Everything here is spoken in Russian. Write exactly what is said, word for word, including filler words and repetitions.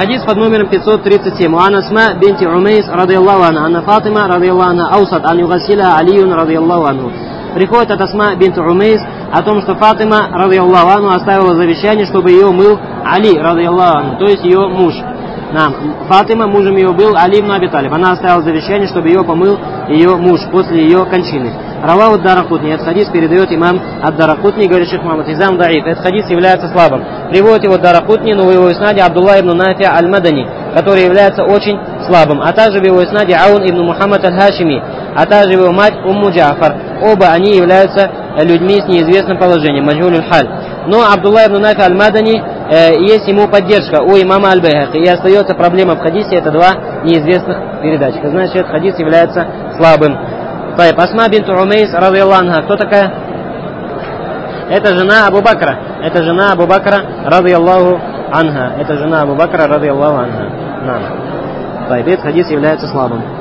Хадис под номером пятьсот тридцать семь. Ан Асма бинти Умейс радийаллаху анха, анна Фатима радийаллаху анха аусат ан югасиля Алиюн радийаллаху анху. Приходит от Асма бинт Умейс о том, что Фатима радийаллаху анху оставила завещание, чтобы ее мыл Али радийаллаху анху, то есть ее муж. Нам. Фатима, мужем ее был Али ибн Аби Талиб. Она оставила завещание, чтобы ее помыл ее муж после ее кончины. Раваху ад-Даракутни. Этот хадис передает имам ад-Даракутни, говорит шейх Мухаммад Изам даиф. Этот хадис является слабым. Приводит его ад-Даракутни, но в его иснаде Абдулла ибн Нафи аль-Мадани, который является очень слабым. А также в его иснаде Аун ибн Мухаммад аль-Хашими, а также его мать Умму Джафар. Оба они являются людьми с неизвестным положением. Маджхулюль халь. Но Абдулла ибн Нафи аль-Мадани э, есть ему поддержка у имама аль-Байхақи. И остается проблема в хадисе, это два неизвестных передатчика. Значит, этот хадис является слабым. Тайб, Асма бинт Умейс радийаллаху анха. Кто такая? Это жена Абу Бакра. Это жена Абу Бакра радийаллаху анха. Это жена Абу Бакра радийаллаху анха. Тайб, этот хадис является слабым.